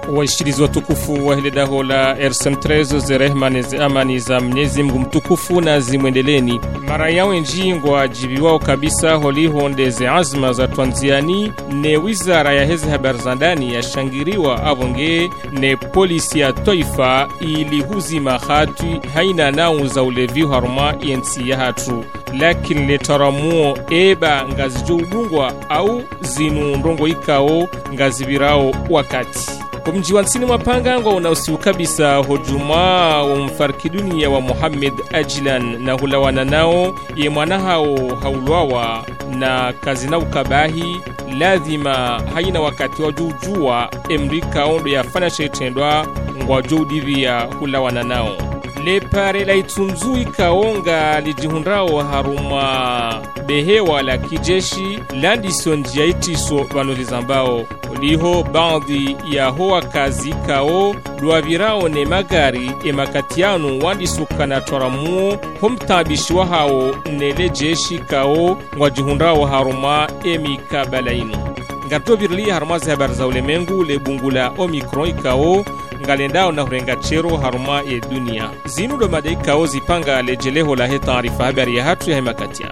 Waishirizi watukufu wa hili daho la RSM13 zerehmane ze amani za Mwenyezi Mungu mtukufu na zimwendeleni. Mara yawe njingwa jibiwao kabisa holiho ndeze azma za Twanziani ne wizara ya hezi habari za ndani ya shangiriwa avonge ne polisi ya toifa ili huzima hatu haina nao za ulevi haruma yensi ya hatu. Lakini letaramuo eba ngazijo udungwa au zinu ndongo ikao ngazibirao wakati. Mji wa nsini mwapangangwa unausiu kabisa hujuma wa mfariki dunia wa Muhammad Ajilan na hulawana nao ye mwana hao haulwawa na kazina ukabahi lazima haina wakati wa jujua emrika ondo ya fana shaitendwa ngwa joudivia hulawana nao. Lepare la itunzui kaonga lijihundrao haruma behewa la kijeshi landison jiaitiso banolizambao liho bandi ya hoa kazi kao luavirao ne magari emakatianu wandisuka na toramuo homtabishiwa hao nele jeshi kao ngwajihundrao haruma emikabalainu. Ngato birli harumazi habari za ulemengu lebungula Omicron ikao ngalendao na hurenga chero haruma e dunia. Zinu do madai kao zipanga lejeleho la he taarifa habari ya hatu ya hemakatia.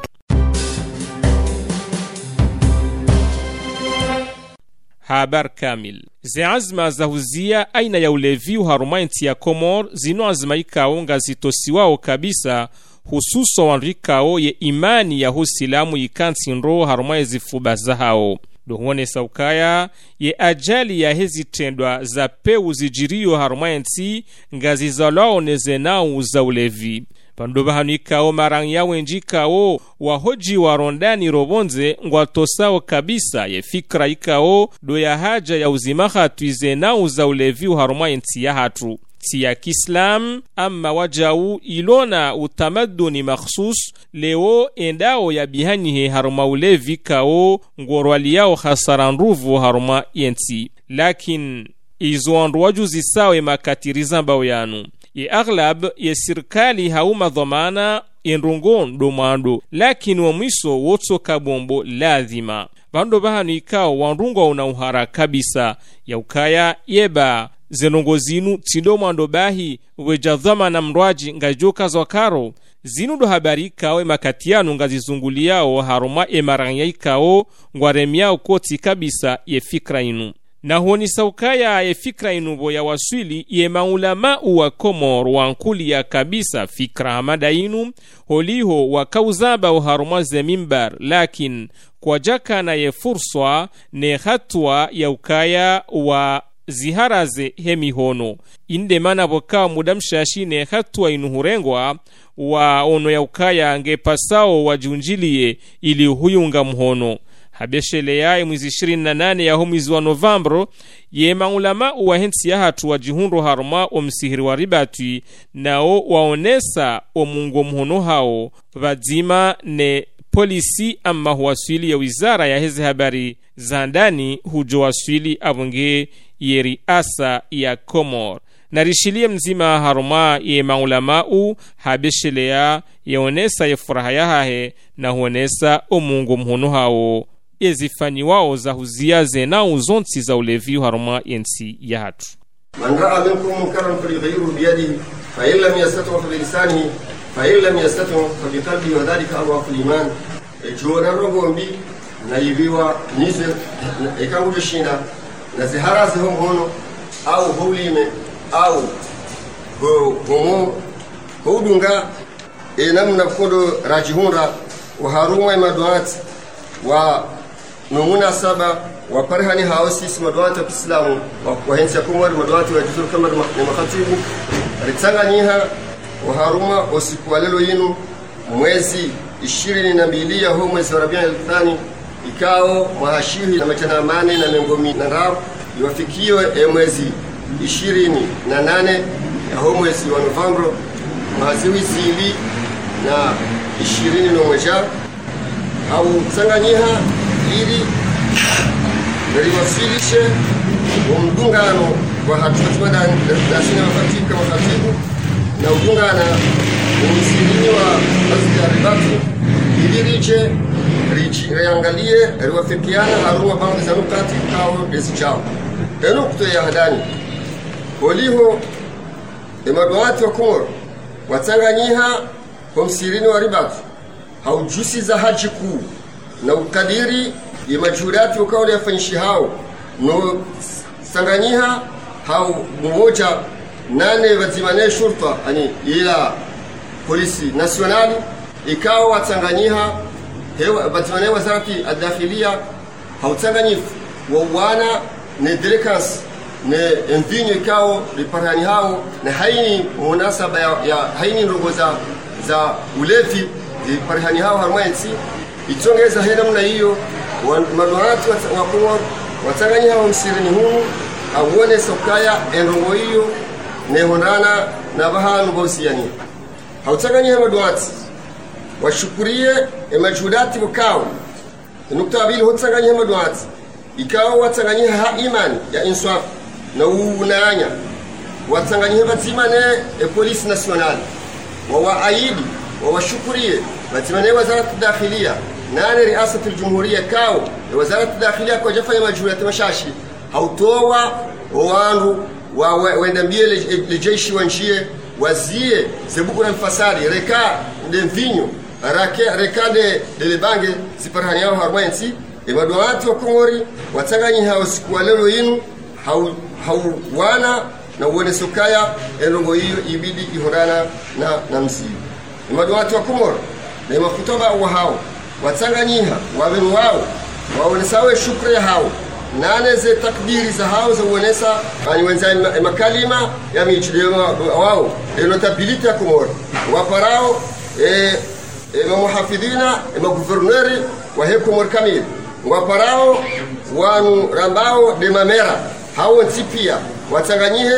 Habar kamil. Ze azma za huzia aina ya ulevi haruma inti ya Komor zinu azma ikao ngazitosiwao kabisa hususo wanrikao ye imani ya husilamu ikansi nro haruma ezifuba za hao. Dohone saukaya ye ajali ya hezi tendwa za peu zijirio harumayensi ngazi za lao nezenau za ulevi. Pandoba hanuikao marang ya wenjikao wahoji warondani robonze ngwatosao kabisa ye fikra ikao do ya haja ya uzimaha tuizenau za ulevi harumayensi ya hatu. Ya Kislam amma wajau ilona utamaduni makhsus leo endao ya bihanihe haruma ulevi kao ngorwali yao khasaranruvu haruma yenti. Lakin izo anruwaju zisawe makatiriza mbao yanu. Ye aglab ye sirkali hauma dhamana enrongon domando. Lakin wa mwiso wotso kabombo lazima. Bando bahanu ikao wanrungwa unauhara kabisa ya ukaya yeba zenongo zinu tidomo andobahi wejadhama na mrwaji ngajoka zwakaro zinu do habari kawe makatianu ngazizunguliao haruma emaranya ikao ngwaremiao koti kabisa ye fikra inu. Na huoni saukaya ye fikra inu bo ya waswili ye maulama uwa Komor wankuli ya kabisa fikra hamada inu holiho wakauzaba wa haruma ze mimbar. Lakin kwa jaka na ye furswa ne hatua ya ukaya wa ziharaze hemi hono inde mana boka mudamshashi ne hatua inuhurengwa wa ono ya ukaya nge pasao wajunjilie ili huyunga mhono. Habeshele yae mwezi 28 ya mwezi wa Novembro ye maulama wa hensi ya hatu wajihunro haruma omsihiri wa ribatui nao waonesa omungo mhono hao vadzima ne polisi amma huwaswili ya wizara ya hezi habari za ndani hujo waswili avunge yeri asa ya Komor. Narishilie mzima haruma ye maulamau habeshelea yaonesa ye furaha ya hahe na huonesa omungu mhono hao yezifanyi wao za huzia zena uzonti za ulevi haruma yensi ya hatu. Man raa minkum munkaran falyughayyirhu biyadihi fa in lam yastati' fa bilisanihi fa in lam yastati' fa biqalbihi wa dhalika adhafu al-iman. Jona rogombi na yibiwa nize ekangu shina na ziharazi hono au hulime au homo hudunga namna kodo rajihunra wa haruma madwat wa numuna saba wa parhani hausi madwat ya Islamu wa hensi Komor madwat wa juzur kama ni makhatibu ritsanganyiha wa haruma osikwalelo yinu mwezi 22 ya ho mwezi wa Rabiul Thani ikao mwashihi na machana mane na mengomi na rao iwafikiwe mwezi 28 ya ho mwezi wa Novembro maziwi zili na 21 au sanganyiha ili wasilishe umdungano wa hatuwa da sina mafatika mafatibu na udungana umisiliwa azli ya ribatu iliriche riangalie riwafikiana haruma bandi za nukati kao desi chao. Enukto ya hadani holiho emaduati wa Komoro watanganyiha homsirini wa ribatu haujusi za haji kuu na ukadiri ya majurati ukauli ya fanyishi hao no sanganyiha hau mmoja nane wazimane shurta ani ila polisi nasionali ikawa watanganyiha wazimane wazarati adakhilia hautanganyifu wawana ne delikans ne envinyo ikawa liparani hao na haini munasaba ya haini nrogo za ulevi liparani hao harmaensi itongeza hena mna hiyo maduati wa Komoro watanganyiha wamsirini huu awone sokaya enrogo hiyo nehondana na bahanu bosiyani hautanganyiha maduati washukurie emajudati bukao nukta abili hautanganyiha maduati ikawa watanganyiha ha imani ya inswaf na unaanya watanganyiha batimane polisi nasionali wawaayidi wawashukurie batimane wazarati dakhilia nane riasati aljumhuria kao wazarati dakhilia kwa jafanya majurati mashashi hautowa wandu wendambie lejeshi wanjie wazie zebuku na mfasari reka de vinyo reka de lebange ziparhani yao harwensi emaduati wa Komori watanganyiha usiku leo inu wana na uone sokaya elongo hiyo ibidi ihorana na msibu emaduati wa Komoro na mafutoba wa hao watanganyiha wabenu wao waonesawe shukri hao nane ze takdiri za hao za uonesa ani wenza makalima ya mijilio wao notability ya Komoro waparao muhafidhina maguverneri wa Komoro kamili waparao wanu rambao de mamera hao ntipia watanganyihe.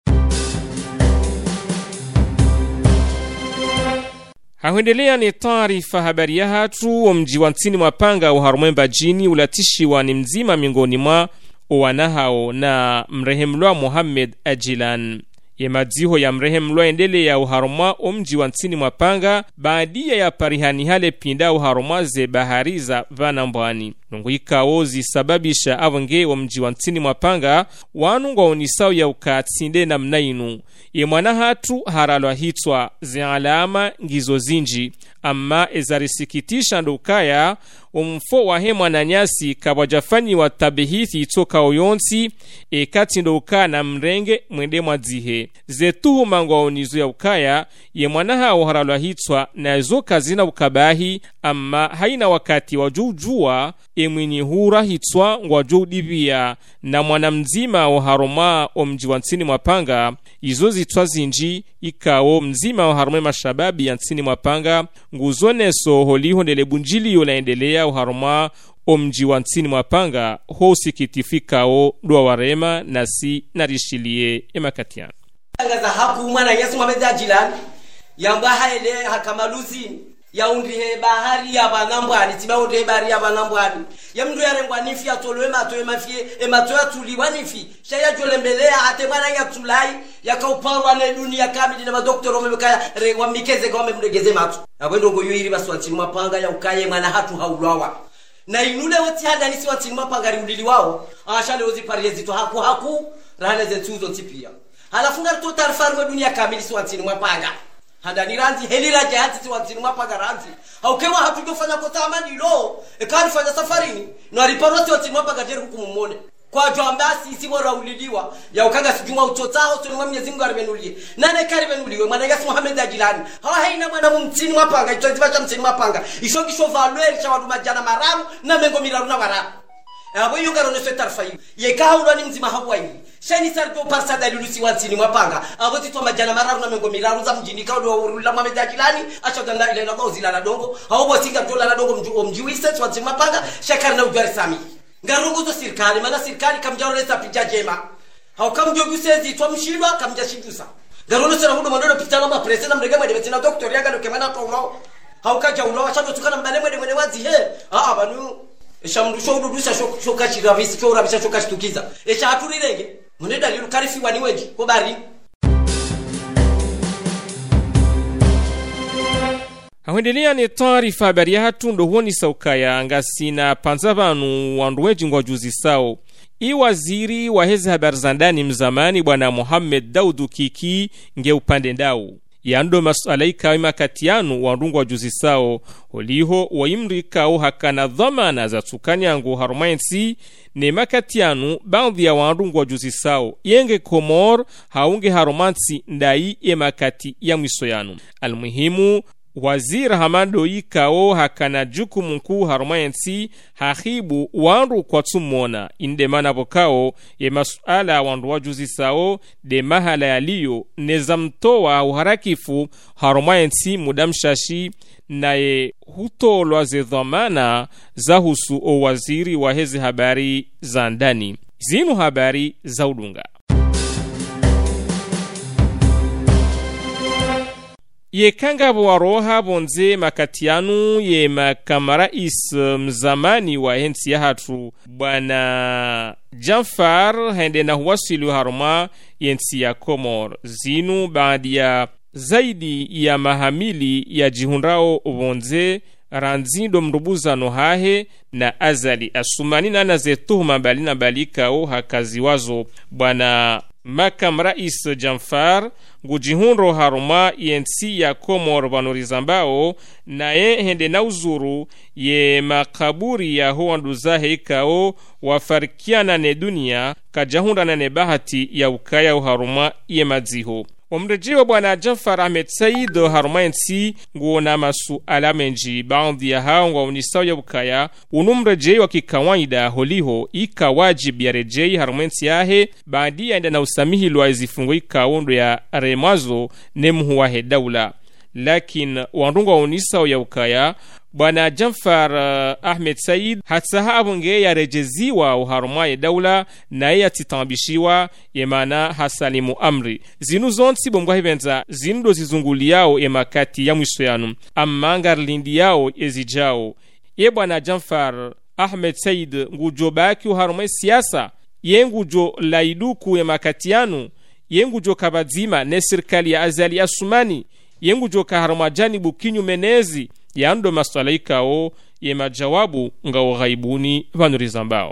Haendelea ni taarifa habari ya hatu wa mji wa Ntini Mwapanga wa Harumemba jini ulatishiwa ni mzima miongoni mwa wanahao na mrehemlwa Mohamed Ajilan. Yemadziho ya mrehemlwa endele ya uharuma mji wa Ntini Mwapanga baadia ya parihani hale pinda uharuma ze bahariza vanambwani. Nungu ikaozi sababisha avonge wa mji wa Ntini Mwapanga wanunga unisao ya ukatsinde na mnainu. Yemwana hatu haralwa hitwa ze alama ngizo zinji amma ezarisikitisha ndukaya umfo wa hemwa na nyasi kawajafanyi wa tabihithi itoka oyonsi kati nduka na mrenge mwende mwadzihe zetuhu mangwa onizo ya ukaya yemwana hao haralwa hitwa na zoka zina ukabahi amma haina wakati wajujua emwini hura hitwa ngwa judibia na mwana mzima wa haroma omji wa Ntini Mwapanga izo zitwa zinji ikao mzima wa harume mashababi ya Ntini Mwapanga nguzone so holiho ndele bunjili yolaendelea uharuma omji wa Ntini Mwapanga ho sikitifikao dua warema nasi narishilie emakatiana ngaza haku mwana Yesu Mohamed Ajilan yamba haile hakamaluzi yaundihe bahari ya banambwani tibaundihe bahari ya banambwani yamndu yarengwa nifi atolwe matoe mafie ematoa tuliwa nifi shaya jolembelea ate mwana ya tulai yakauparwa ne dunia kamili na madoktoro wamekaya rewa mikeze kwa wamemlegeze matu abwendo ngo yiri baswa Ntini Mwapanga ya ukaye mwana hatu haulawa na inule wote hada nisi wa Ntini Mwapanga rimdili wao ashale oziparie zito haku rahane zentuzo tipia halafunga to tarfarwe dunia kamili si wa Ntini Mwapanga hada ni ranzi helira jahati si wa Ntini Mwapanga ranzi haukewa hatujofanya kota amani lo ekanifanya safarini no aliparwa si wa Ntini Mwapanga jeru hukumumone kwa jambasi isi bora uliliwa ya ukaga sijuma utotao tunimwa Mwenyezi Mungu aribenulie nane karibenuliwe mwana Yesu Mohamed Ajilani hawa haina mwana Ntini Mwapanga itoziva cha Ntini Mwapanga ishogisho value cha wadu majana maramu na mengo miraru na waramu abo yungaro ne setarfa yekahulwa ni mzima hawayi shani sardo parsa dalilusi wa Ntini Mwapanga abo titwa majana mararu na mengo miraru za mjini kawo urula Mohamed Ajilani achodanda ile na gozila na dongo haubo singa dola na dongo mjiwise wa Ntini Mwapanga shakar na ujari sami ngarungu zo serikali mana serikali kamjarolesa pija jema haukamjogusezi twa mshilwa kamjashidusa ngarono sera hudo mandoro pitana ma presena mrege mwede betina doctor yaga do kemana tawlo haukaja ulo achado tukana mbale mwede wazi he banu eshamdu shodo dusa shoka chiravisi chora bisha shoka shtukiza esha haturirenge mwede dalilu karifi wani weji ko bari Hawendelea ni taarifa habari ya hatu ndo huoni saukaya ngasina panzabanu wanduweji ngwa juzi sao waziri wa hezi habari za ndani mzamani bwana Mohamed Daudu Kiki nge upande ndau yando masuala ikawe makatianu wandungu wa juzi sao holiho waimrikao hakana dhamana za tukanyangu harumainsi ne makatianu baadhi ya wandungu wa juzi sao yenge Komor haunge harumansi ndai makati ya mwisoyanu. Almuhimu waziri Hamado ikao hakana jukumu mkuu harumayensi hahibu wandu kwa tumona inde manabokao masuala wandu wajuzi sao de mahala yaliyo nezamtoa uharakifu harumayensi mudamshashi naye hutolwa ze dhamana za husu o waziri wa hezi habari za ndani. Zinu habari za udunga. Yekanga waroha bonze makatianu ye makarais mzamani wa hensi ya hatu bwana Janfar hende na huwasilu haruma yensi ya Komor. Zinu baadi ya zaidi ya mahamili ya jihunrao bonze ranzindo mrubuza nohahe na azali asumani na nazetuhuma balina balikao hakazi wazo bwana Makam Rais Janfar ngujihunro haruma yensi ya Komor vanorizambao na hende na uzuru ye makaburi ya huanduzahe ikao wafarikiana ne dunia kajahunda na ne bahati ya ukaya haruma ye madziho. Omrejiwa bwana Janfar Ahmed Said haruma yensi nguona masu alamenji baadhi ya hao ngwa unisao ya ukaya unumrejei wa kikawaida holiho ika wajib ya rejei haruma yensi yahe baadi ya enda na usamihi lwa izifungo ika ondo ya remazo nemuhu wahe daula. Lakin wandungu wa unisao ya ukaya bwana Janfar Ahmed Said hatsahabu nge ya rejeziwa uharuma ya daula na ya titambishiwa yemana hasalimu amri. Zinu zonti bomgwa hivenza zindo zizunguliao makati ya mwisoyanu amanga lindi yao ezijao. Ye bwana Janfar Ahmed Said ngujo baki uharuma siasa ye ngujo laiduku makatianu ye ngujo kabadzima ne serikali ya azali ya sumani ye ngujo kaharuma janibu kinyu menezi yando masuala ikao ye majawabu ngao ghaibuni vanurizambao.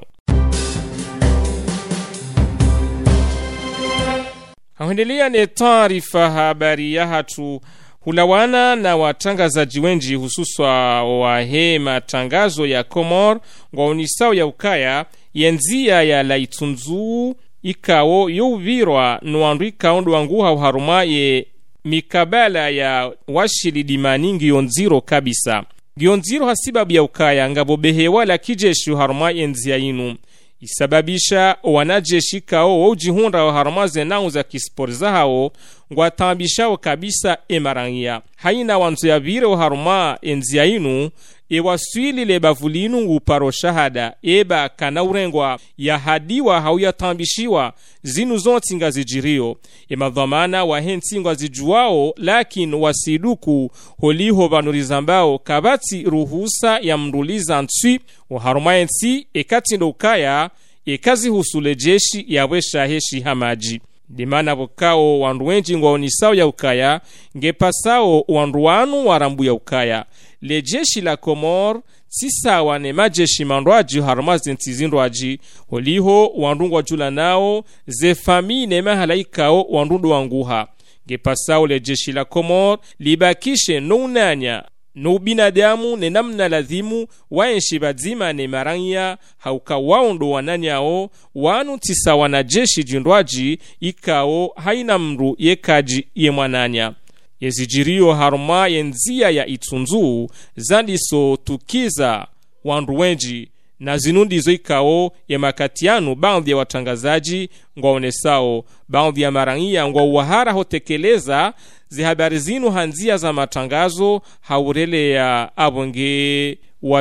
Hawendelea ne taarifa habari ya hatu hulawana na watangazaji wenji hususwa wahe matangazo ya Komor ngwa unisao ya ukaya yenzia ya laitunzu ikao yuvirwa nuandu ikaondo wanguha uharuma ye mikabala ya washili dimani ngionziro kabisa. Ngionziro hasibabu ya ukaya ngabobehewa la kijeshi haruma enzia inu. Isababisha wanajeshi kao ujihunda wa haruma zenau za kisporiza hao ngwatambisha kabisa emarangia. Haina wanzo ya vire wa haruma enzia inu waswili le bavulinu nguparo shahada eba kana urengwa ya hadiwa hauya tambishiwa zinu zonti ngazijirio madhamana wa hensi ngazijuao lakin wasiduku holiho vanurizambao kabati ruhusa ya mruliza nsui uharuma ensi ekatindo ukaya ekazi husule jeshi ya wesha heshi hamaji. Dimana vokao wandu wenji ngwa unisao ya ukaya ngepasao wandu wanu warambu ya ukaya. Le jeshi la Komor sisawa ne majeshi mandwaji harumazi ntizindwaji holiho wandungu wajula nao ze fami ne mahalaikao wandundu wanguha. Ngepasao le jeshi la Komor libakishe no unanya no binadamu ne namna ladhimu waenshi badzima ne maranya hauka waondo wananyao wanu tisawa na jeshi jindwaji ikao haina mru yekaji ye mwananya. Yezijirio haruma yenzia ya itunzu zandiso tukiza wandu wenji na zinundizo ikao ya makatianu baadhi ya watangazaji ngwaonesao baadhi ya marangia ngwa uwahara hotekeleza zihabari zinu hanzia za matangazo haurele ya abonge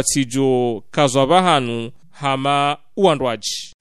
watijo kazwabahanu hama uandwaji.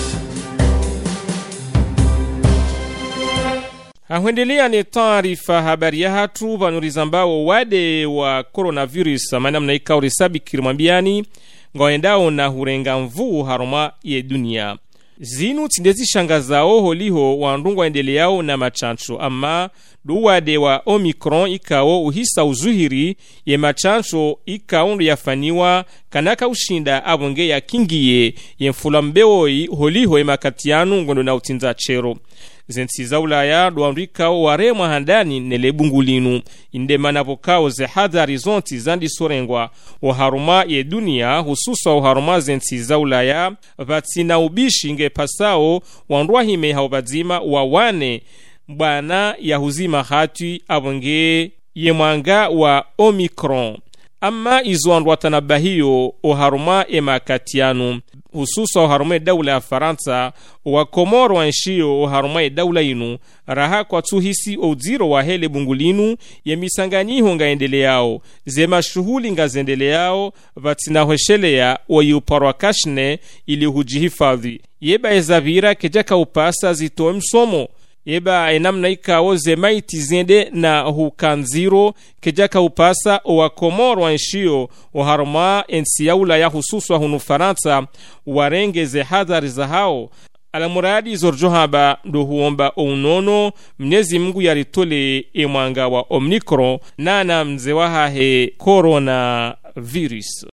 Hawendelea ni taarifa habari ya hatu vanurizambao wade wa coronavirus manamna ikauri sabi kirimambiani ngaendao na hurenga mvuu haruma ye dunia. zinu tindezi shangazao holiho wandungu waendeleao na machancho ama duwade wa Omicron ikao uhisa uzuhiri ye machancho ikaundu yafaniwa kanaka ushinda abonge ya kingiye ye mfulambeoi holiho ye makatianu ngondo na utinza chero zensi za Ulaya duandikao waremwa handani nelebungulinu indemana pokao ze hadari zonti zandi sorengwa uharuma ye dunia hususa uharuma zensi za Ulaya vatsina ubishi nge pasao wandua hime haubadzima wawane mbana ya huzima hatu abonge ye mwanga wa Omicron ama izuandwa tanabahiyo uharuma emakatianu hususa uharuma daula ya Faransa wa Komoro wanshio uharuma daula inu raha kwa tuhisi oziro wa hele bungulinu ye misanganyiho ngaendeleao zema shuhuli ngazendeleao vatina hweshelea wa yuparwa kashne ili hujihifadhi yeba ezavira kejaka upasa zitoe msomo yeba enamna ikawo zemaiti zende na hukanziro kejaka upasa wa Komoro wanshio uharuma ensi ya Ulaya hususwa hunu Faransa warengeze hadhari za hao alamuradi zorjohaba ndo huomba unono Mwenyezi Mungu yaritole emwanga wa Omicron na mzewaha he coronavirus.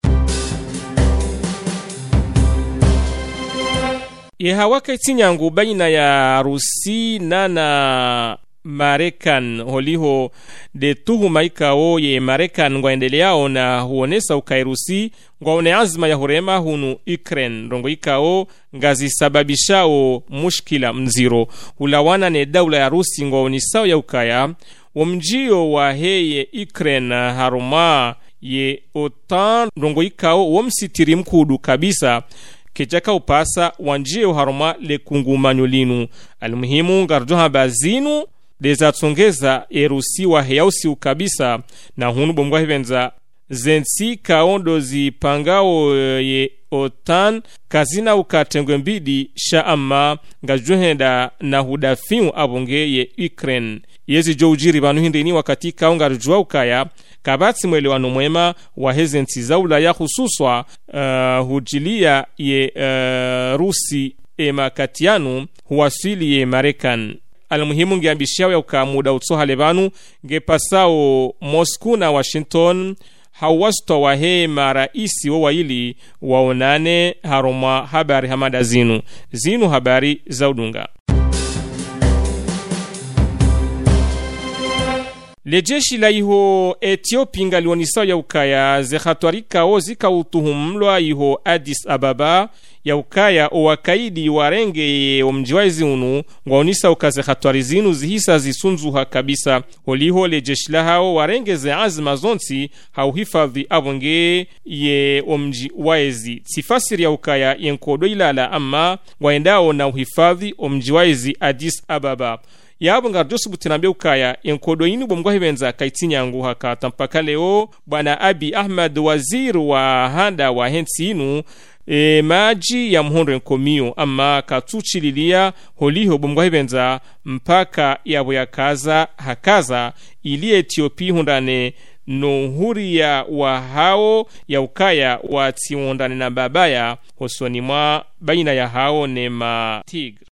Yehawaka itinyangu baina ya Rusi na Marekan holiho de tuhuma ikao ye Marekan ngwaendeleao na huonesa ukairusi ngwaone azma ya hurema hunu Ukraine rongo ikao ngazi sababishao mushkila mziro ulawana ne daula ya Rusi ngwaonisao ya ukaya wamjio wa heye Ukraine haruma ye OTAN rongo ikao wamsitiri mkudu kabisa kejaka upasa wanjie uharuma le kungumanyulinu almuhimu ngarjoha bazinu dezatsongeza Erusi wa heyausi ukabisa na hunu bomgwa hivenza zensi kaondo zipangao ye OTAN kazina ukatengwe mbidi shaama ngajohenda na hudafimu abonge ye Ukraine yezi joujiri banu hindini wakati kaongarjua ukaya kabatsi mwelewano mwema wa hezensi za Ulaya hususwa hujilia ye Rusi emakatianu huwasili ye Marekani almuhimu ngiambishawe ukamuda utsoha lebanu ngepasao Moscow na Washington hawasito wa he maraisi wa waili waonane haruma habari hamada zinu habari za udunga. Lejeshi la iho Ethiopia ngalionisao ya ukaya zekhatwarika o zikautuhumlwa iho Addis Ababa ya ukaya owakaidi warenge omjiwaizi unu ngwaonisa ukaze khatwarizinu zihisa zisunzuha kabisa holiho lejeshi la hao warenge ze azma zonti hauhifadhi abonge ye omjiwaizi sifasiri ya ukaya yenkodo ilala ama waendao na uhifadhi omjiwaizi Addis Ababa yabo ngardosu butinambe ukaya enkodo yinu bomgwa hibenza kaitinyangu haka tampaka leo bwana Abi Ahmed waziri wa handa wa hensi inu maji ya mhondo nkomio ama katuchililia holiho bomgwa hibenza mpaka yabo ya kaza hakaza ili Ethiopia hundane nohuria wa hao ya ukaya wa tiondane na babaya hosoni mwa baina ya hao ne matigre.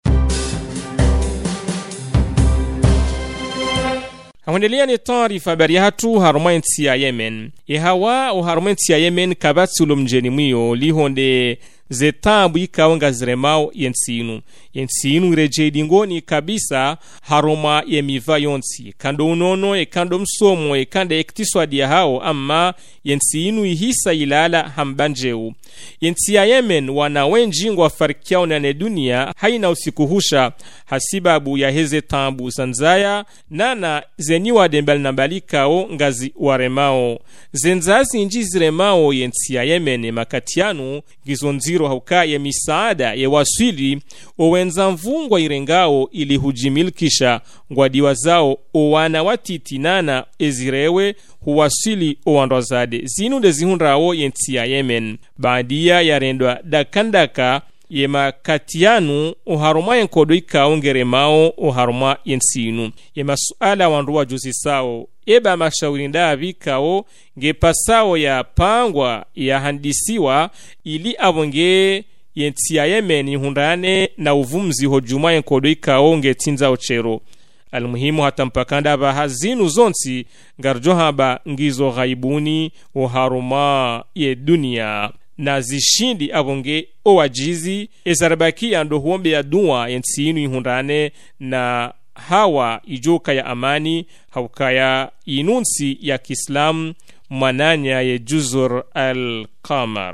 Hawendelea ni taarifa habari hatu harumainti ya Yemen. Hawa uharumainti ya Yemen kabati ulomjeni mwiyo lihonde zetabu ikaonga ziremao yensinu rejedingoni kabisa haruma yemiva yonsi kando unono kando msomo kande ektiswadi ya hao ama yensinu ihisa ilala hambanjeu yensi ya Yemen wana wenji ngwafarikiao na dunia haina usikuhusha hasibabu ya heze tambu zanzaya nana zeniwa dembali nambalikao ngazi waremao zenzazi inji ziremao yensi ya Yemen makatianu gizonziro hauka ya misaada ya waswili owenza mvungwa irengao ili hujimilkisha ngwadiwa zao owana watiti nana ezirewe huwasili owandwazade zinunde zihundrao yensi ya Yemen baadia ya rendwa dakandaka yema katianu uharuma yenkodo ikaongeremao uharuma yensinu yema suala wanduwa juzi sao eba mashaurinda vikao ngepasao ya pangwa ya handisiwa ili abonge yenti ya Yemen hundane na uvumzi hojuma yenkodo ikao ngetinza ochero. Almuhimu hata mpakanda ba hazinu zonti ngarjo haba ngizo ghaibuni uharuma ye dunia na zishindi abonge owajizi ezarbaki ando huombe ya dua yensinu ihundane na hawa ijoka ya amani haukaya inunsi ya Kiislam mananya ye Juzur al-Qamar.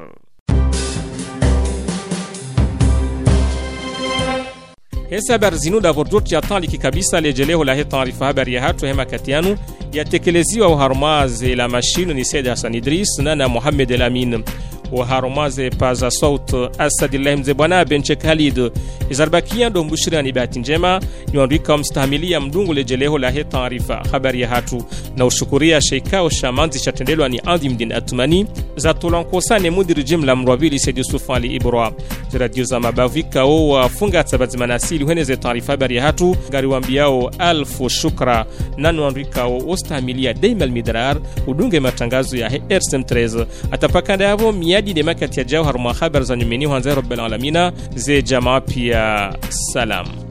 Hesa habari zinu da vorjoti ya taliki kabisa lejeleho la he taarifa habari ya hatu hema katianu yatekeleziwa uharumaze la mashinu ni Said Hassan Idris na Muhammad El-Amin uharumaze paza saut Asadillahi Mzebwana Benche Khalid izarbakia ndo mbushirani bahati njema ni wandika mstahamilia mdungu lejeleho la he taarifa habari ya hatu na ushukuria sheikao shamanzi chatendelwa ni Adhim Din Atumani za tulankosane mudiri jimla mrwabili Said Yusuf Ali Ibra ziradio za mabavika o wafunga tabazmanasi liweneze taarifa habari ya hatu gari wambiao alfu shukra nanu wandika o ustahamilia daima almidrar udunge matangazo ya RSM13 atapakanda yavo miadi de makati ya jao haruma habar za nyumeni wanzai rabbil alamina ze jamaa pia salam.